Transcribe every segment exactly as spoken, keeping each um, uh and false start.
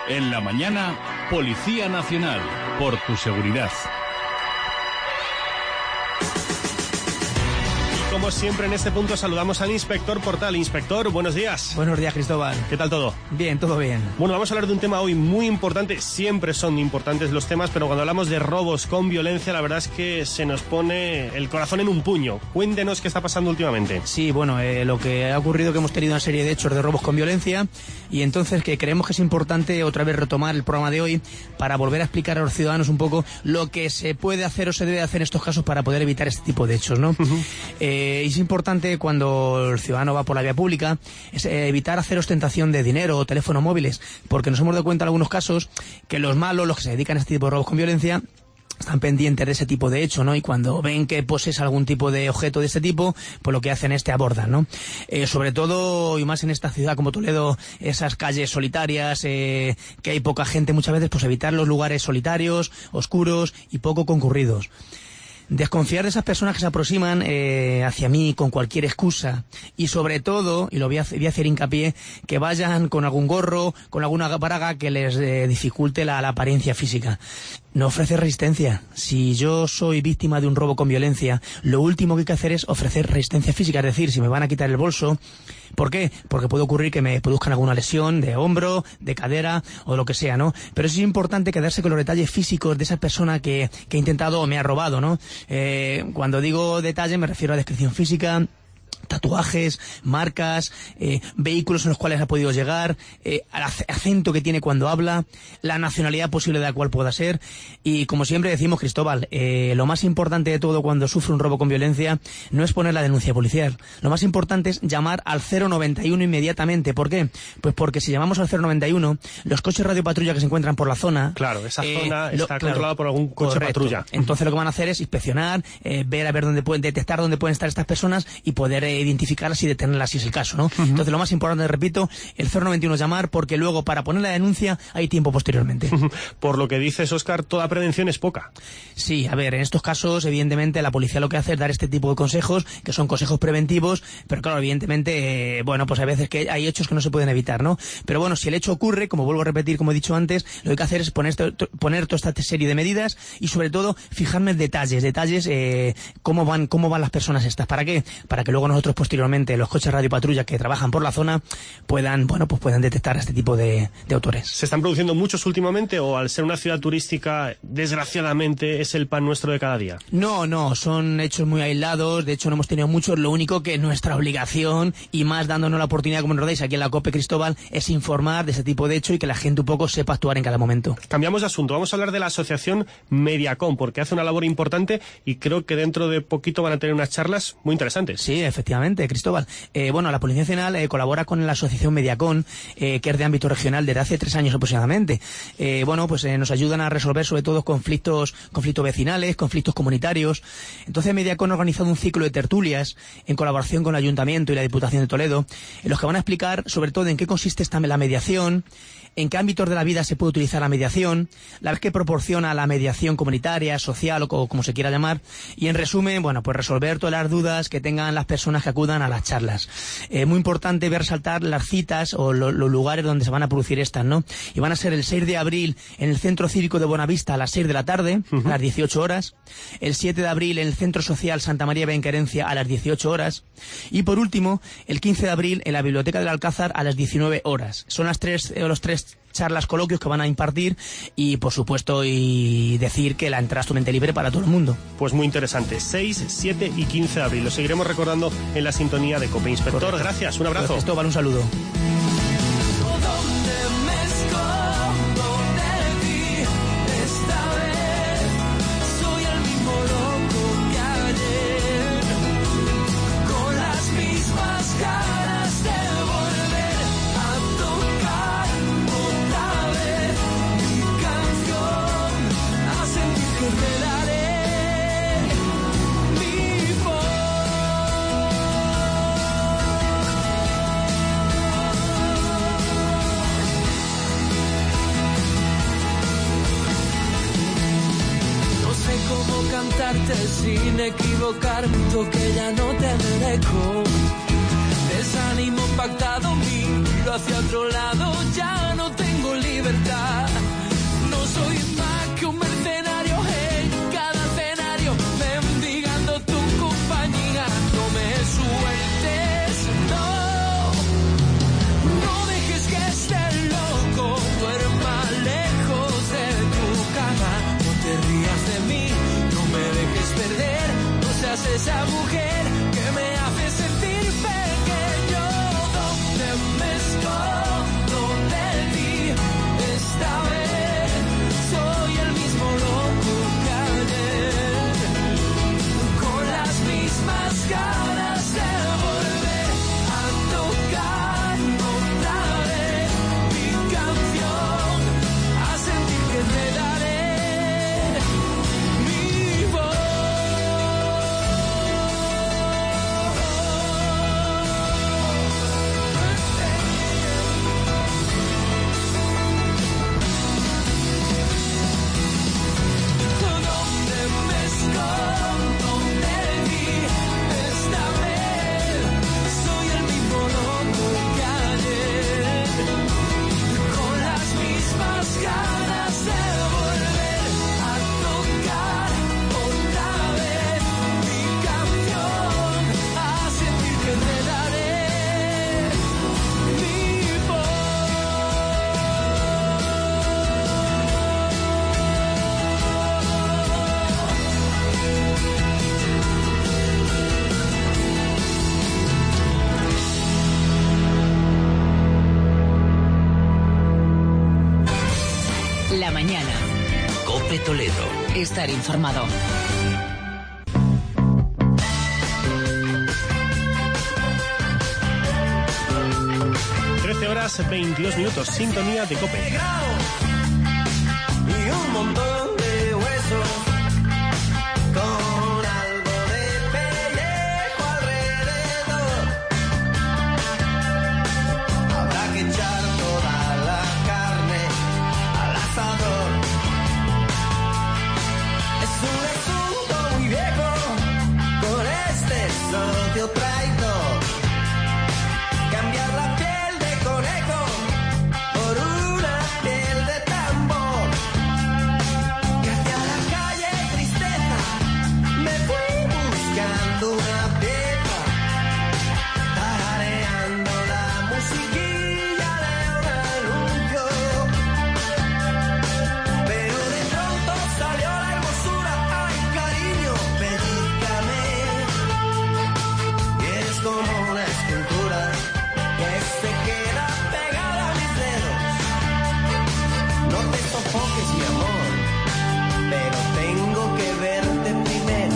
En la mañana, Policía Nacional, por tu seguridad. Como siempre en este punto saludamos al inspector Portal. Inspector, buenos días. Buenos días, Cristóbal. ¿Qué tal todo? Bien, todo bien. Bueno, vamos a hablar de un tema hoy muy importante. Siempre son importantes los temas, pero cuando hablamos de robos con violencia, la verdad es que se nos pone el corazón en un puño. Cuéntenos qué está pasando últimamente. Sí, bueno, eh, lo que ha ocurrido es que hemos tenido una serie de hechos de robos con violencia y entonces que creemos que es importante otra vez retomar el programa de hoy para volver a explicar a los ciudadanos un poco lo que se puede hacer o se debe hacer en estos casos para poder evitar este tipo de hechos, ¿no? Uh-huh. Eh, es importante cuando el ciudadano va por la vía pública es evitar hacer ostentación de dinero o teléfonos móviles, porque nos hemos dado cuenta en algunos casos que los malos, los que se dedican a este tipo de robos con violencia, están pendientes de ese tipo de hecho, ¿no? Y cuando ven que posees algún tipo de objeto de este tipo, pues lo que hacen es te abordan, ¿no? Eh, sobre todo, y más en esta ciudad como Toledo, esas calles solitarias, eh, que hay poca gente muchas veces, pues evitar los lugares solitarios, oscuros y poco concurridos. Desconfiar de esas personas que se aproximan eh, hacia mí con cualquier excusa y sobre todo, y lo voy a, voy a hacer hincapié, que vayan con algún gorro, con alguna braga que les eh, dificulte la, la apariencia física. No ofrecer resistencia. Si yo soy víctima de un robo con violencia, lo último que hay que hacer es ofrecer resistencia física, es decir, si me van a quitar el bolso. ¿Por qué? Porque puede ocurrir que me produzcan alguna lesión de hombro, de cadera o lo que sea, ¿no? Pero es importante quedarse con los detalles físicos de esa persona que, que ha intentado o me ha robado, ¿no? Eh, cuando digo detalle me refiero a descripción física, tatuajes, marcas, eh, vehículos en los cuales ha podido llegar, eh, el acento que tiene cuando habla, la nacionalidad posible de la cual pueda ser. Y como siempre decimos, Cristóbal, eh, lo más importante de todo cuando sufre un robo con violencia no es poner la denuncia policial. Lo más importante es llamar al cero noventa y uno inmediatamente. ¿Por qué? Pues porque si llamamos al cero noventa y uno, los coches radiopatrulla que se encuentran por la zona... Claro, esa eh, zona lo, está claro, controlada por algún coche correcto. patrulla. Entonces lo que van a hacer es inspeccionar, eh, ver a ver dónde pueden detectar dónde pueden estar estas personas y poder eh, identificarlas y detenerlas si es el caso, ¿no? Uh-huh. Entonces lo más importante, repito, el cero noventa y uno llamar, porque luego para poner la denuncia hay tiempo posteriormente. Uh-huh. Por lo que dices, Óscar, toda prevención es poca. Sí, a ver, en estos casos, evidentemente, la policía lo que hace es dar este tipo de consejos, que son consejos preventivos, pero claro, evidentemente, eh, bueno, pues hay veces que hay hechos que no se pueden evitar, ¿no? Pero bueno, si el hecho ocurre, como vuelvo a repetir, como he dicho antes, lo que hay que hacer es poner, to, poner toda esta serie de medidas y sobre todo fijarme en detalles, detalles, eh, cómo van, cómo van las personas estas. ¿Para qué? Para que luego nosotros posteriormente, los coches radiopatrulla que trabajan por la zona, puedan, bueno, pues puedan detectar este tipo de, de autores. ¿Se están produciendo muchos últimamente o al ser una ciudad turística, desgraciadamente, es el pan nuestro de cada día? No, no, son hechos muy aislados, de hecho no hemos tenido muchos, lo único que nuestra obligación, y más dándonos la oportunidad, como nos dais aquí en la COPE, Cristóbal, es informar de ese tipo de hecho y que la gente un poco sepa actuar en cada momento. Cambiamos de asunto, vamos a hablar de la asociación Mediacom, porque hace una labor importante y creo que dentro de poquito van a tener unas charlas muy interesantes. Sí, efectivamente, Cristóbal. Eh, bueno, la Policía Nacional eh, colabora con la asociación Mediacom, eh, que es de ámbito regional desde hace tres años aproximadamente. Eh, bueno, pues eh, nos ayudan a resolver sobre todo conflictos, conflictos vecinales, conflictos comunitarios. Entonces Mediacom ha organizado un ciclo de tertulias en colaboración con el Ayuntamiento y la Diputación de Toledo, en los que van a explicar sobre todo en qué consiste esta la mediación, en qué ámbitos de la vida se puede utilizar la mediación, la vez que proporciona la mediación comunitaria, social o como se quiera llamar, y en resumen, bueno, pues resolver todas las dudas que tengan las personas que acudan a las charlas. Eh, muy importante ver resaltar las citas o lo, los lugares donde se van a producir estas, ¿no? Y van a ser el seis de abril en el Centro Cívico de Bonavista a las seis de la tarde, uh-huh. a las dieciocho horas, el siete de abril en el Centro Social Santa María Benquerencia a las dieciocho horas, y por último, el quince de abril en la Biblioteca del Alcázar a las diecinueve horas. Son las tres, eh, los tres charlas, coloquios que van a impartir y por supuesto y decir que la entrada es totalmente libre para todo el mundo. Pues muy interesante, seis, siete y quince de abril, lo seguiremos recordando en la sintonía de COPE. Inspector, correcto. Gracias, un abrazo. Esto vale, un saludo. Sin equivocarme, que ya no te merezco. Desánimo pactado, mi miro hacia otro lado, ya no tengo libertad. No soy más que un mercenario en cada escenario, mendigando tu compañía. No me sueltes, no, no dejes que esté loco, duerma lejos de tu cama. No te rías de mí, no me dejes perder, no seas esa mujer que me hace sentir pequeño. ¿Dónde me escondo de ti esta vez? Soy el mismo loco que ayer, con las mismas ganas de volver a tocar otra vez mi canción, a sentir que te daré mi voz. Donde me escondo de ti esta vez, soy el mismo loco que ayer, con las mismas ganas de volver a tocar otra vez mi canción, a sentir que te daré mi voz. La mañana. COPE Toledo. Estar informado. trece horas veintidós minutos, sintonía de COPE. Y un montón de huesos con algo de pellejo alrededor. Habrá que echar toda la carne al asador. Es un asunto muy viejo con este socio traidor. Cambiar la piel de conejo por una piel de tambor. Y hacia la calle tristeza me fui buscando una pieza, tarareando la musiquilla de un anuncio. Pero de pronto salió la hermosura, ay cariño, pellízcame. Y eres como una escultura que se queda pegada a mis dedos. No te sofoques, mi amor, pero tengo que verte primero,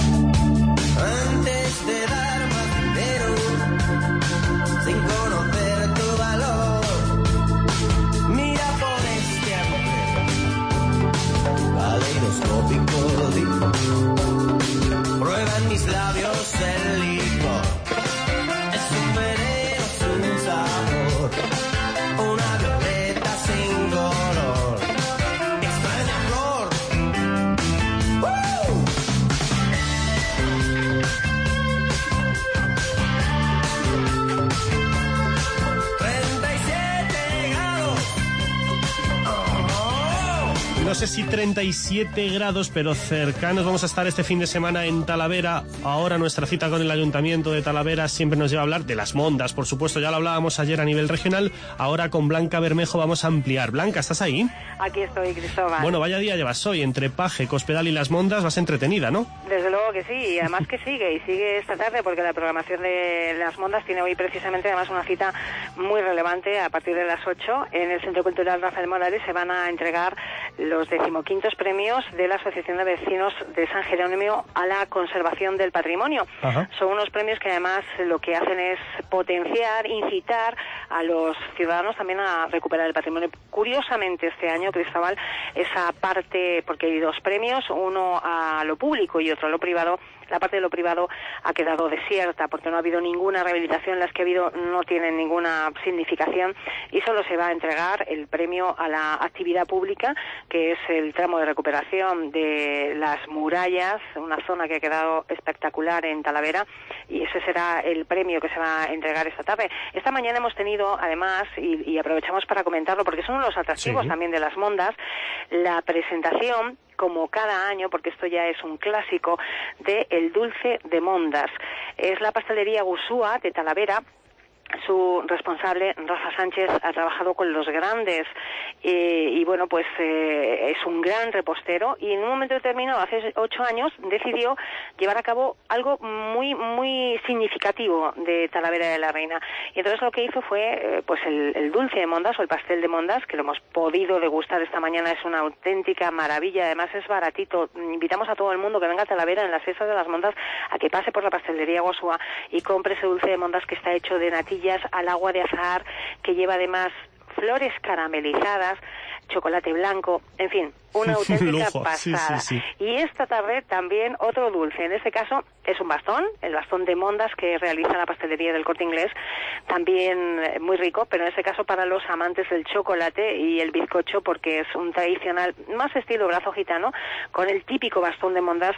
antes de dar más dinero, sin conocer tu valor. Mira por este agujero caleidoscópico, digo. Prueba en mis labios el licor. Es un veneno sin sabor, una violeta sin color, extraña flor. ¡Woo! treinta y siete grados. Oh. No sé si treinta y siete grados, pero cercanos vamos a estar este fin de semana en Talavera. Ahora nuestra cita con el Ayuntamiento de Talavera siempre nos lleva a hablar de las mondas, por supuesto, ya lo hablábamos ayer a nivel regional. Ahora con Blanca Bermejo vamos a ampliar. Blanca, ¿estás ahí? Aquí estoy, Cristóbal. Bueno, vaya día llevas hoy, entre Paje, Cospedal y las mondas, vas entretenida, ¿no? Desde luego que sí, y además que sigue, y sigue esta tarde, porque la programación de las mondas tiene hoy precisamente además una cita muy relevante. A partir de las ocho, en el Centro Cultural Rafael Morales, se van a entregar los decimoquintos premios de la Asociación de Vecinos de San Jerónimo a la conservación del patrimonio. Ajá. Son unos premios que además lo que hacen es potenciar, incitar a los ciudadanos también a recuperar el patrimonio. Curiosamente, este año, Cristóbal, esa parte, porque hay dos premios, uno a lo público y otro a lo privado, La parte de lo privado ha quedado desierta porque no ha habido ninguna rehabilitación, las que ha habido no tienen ninguna significación y solo se va a entregar el premio a la actividad pública, que es el tramo de recuperación de las murallas, una zona que ha quedado espectacular en Talavera, y ese será el premio que se va a entregar esta tarde. Esta mañana hemos tenido, además, y, y aprovechamos para comentarlo, porque son uno de los atractivos sí. también de las Mondas, la presentación, como cada año, porque esto ya es un clásico, de el dulce de Mondas. Es la pastelería Gusúa de Talavera. Su responsable, Rafa Sánchez, ha trabajado con los grandes eh, y bueno, pues eh, es un gran repostero y en un momento determinado, hace ocho años, decidió llevar a cabo algo muy muy significativo de Talavera de la Reina. Y entonces lo que hizo fue eh, pues el, el dulce de Mondas o el pastel de Mondas, que lo hemos podido degustar esta mañana, es una auténtica maravilla, además es baratito. Invitamos a todo el mundo que venga a Talavera en las fiestas de las Mondas a que pase por la pastelería Gusúa y compre ese dulce de Mondas que está hecho de natilla al agua de azahar, que lleva además flores caramelizadas, chocolate blanco, en fin, una auténtica Lujo. pasada. Sí, sí, sí. Y esta tarde también otro dulce, en este caso es un bastón, el bastón de Mondas que realiza la pastelería del Corte Inglés, también muy rico, pero en este caso para los amantes del chocolate y el bizcocho, porque es un tradicional, más estilo brazo gitano, con el típico bastón de Mondas,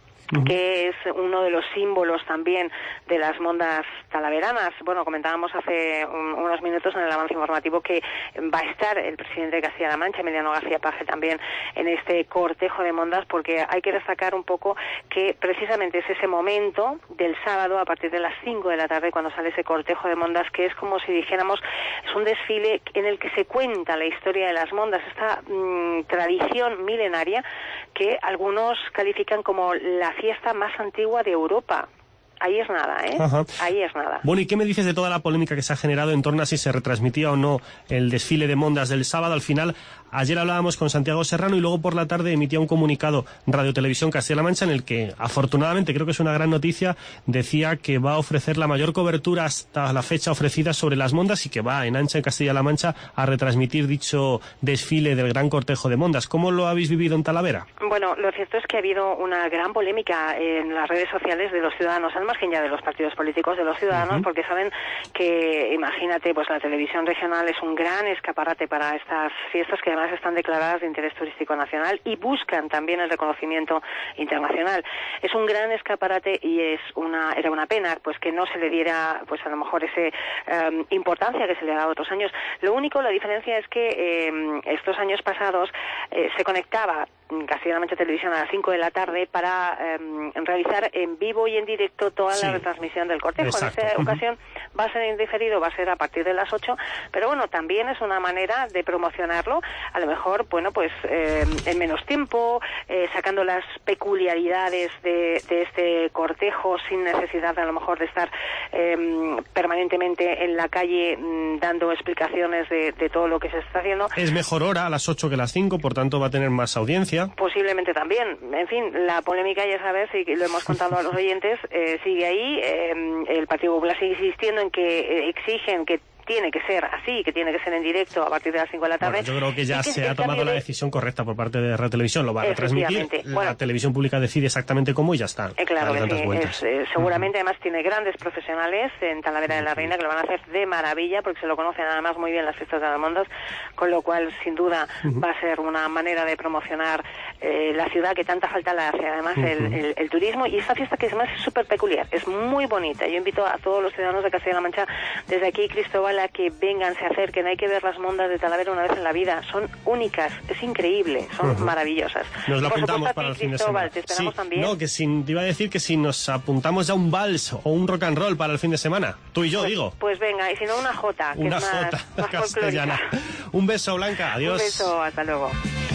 que es uno de los símbolos también de las Mondas talaveranas. Bueno, comentábamos hace un, unos minutos en el avance informativo que va a estar el presidente de Castilla-La Mancha, Emiliano García Paje, también en este cortejo de Mondas, porque hay que destacar un poco que precisamente es ese momento del sábado a partir de las cinco de la tarde cuando sale ese cortejo de Mondas, que es como si dijéramos, es un desfile en el que se cuenta la historia de las Mondas, esta mmm, tradición milenaria que algunos califican como la fiesta más antigua de Europa. Ahí es nada, ¿eh? Ajá. Ahí es nada. Bueno, ¿y qué me dices de toda la polémica que se ha generado en torno a si se retransmitía o no el desfile de Mondas del sábado? Al final, ayer hablábamos con Santiago Serrano y luego por la tarde emitía un comunicado Radio Televisión Castilla-La Mancha en el que, afortunadamente, creo que es una gran noticia, decía que va a ofrecer la mayor cobertura hasta la fecha ofrecida sobre las Mondas y que va en ancha en Castilla-La Mancha a retransmitir dicho desfile del gran cortejo de Mondas. ¿Cómo lo habéis vivido en Talavera? Bueno, lo cierto es que ha habido una gran polémica en las redes sociales de los ciudadanos, al margen ya de los partidos políticos, de los ciudadanos, uh-huh. porque saben que, imagínate, pues la televisión regional es un gran escaparate para estas fiestas que además están declaradas de interés turístico nacional y buscan también el reconocimiento internacional. Es un gran escaparate y es una era una pena pues que no se le diera pues a lo mejor ese um, importancia que se le ha dado otros años. Lo único, la diferencia es que eh, estos años pasados eh, se conectaba Castilla-La Mancha Televisión a las cinco de la tarde para eh, realizar en vivo y en directo toda sí. la retransmisión del cortejo. Exacto. En esta Uh-huh. ocasión va a ser indiferido, va a ser a partir de las ocho, pero bueno, también es una manera de promocionarlo, a lo mejor, bueno, pues eh, en menos tiempo, eh, sacando las peculiaridades de, de este cortejo sin necesidad a lo mejor de estar eh, permanentemente en la calle mm, dando explicaciones de, de todo lo que se está haciendo. Es mejor hora a las ocho que a las cinco, por tanto va a tener más audiencia. Posiblemente también. En fin, la polémica, ya sabes, y lo hemos contado a los oyentes, eh, sigue ahí. Eh, el Partido Popular sigue insistiendo en que eh, exigen que tiene que ser así, que tiene que ser en directo a partir de las cinco de la tarde. Bueno, yo creo que ya que se ha tomado la de... decisión correcta por parte de Radio Televisión, lo va a retransmitir, bueno, la televisión pública decide exactamente cómo y ya está. Eh, claro que sí, es, eh, seguramente uh-huh. además tiene grandes profesionales en Talavera uh-huh. de la Reina que lo van a hacer de maravilla porque se lo conocen además muy bien las fiestas de las Mondas, con lo cual sin duda uh-huh. va a ser una manera de promocionar eh, la ciudad que tanta falta le hace, además uh-huh. el, el, el turismo y esta fiesta que además es súper peculiar, es muy bonita. Yo invito a todos los ciudadanos de Castilla-La Mancha desde aquí, Cristóbal, a que vengan, se acerquen. Hay que ver las Mondas de Talavera una vez en la vida, son únicas, es increíble, son uh-huh. maravillosas. Nos lo Por apuntamos supuesto, para a el ti, fin de Cristóbal, semana. te esperamos sí, también. No, que si, te iba a decir que si nos apuntamos ya un vals o un rock and roll para el fin de semana, tú y yo pues, digo. Pues venga, y si no una jota, que una es más, jota más castellana. folclórica. Un beso, Blanca, adiós. Un beso, hasta luego.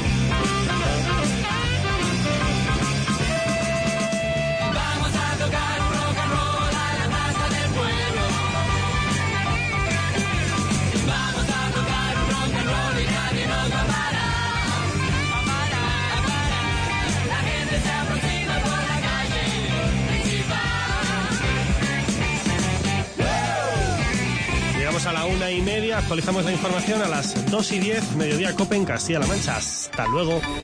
A la una y media, actualizamos la información a las dos y diez, mediodía Cope en Castilla-La Mancha. Hasta luego.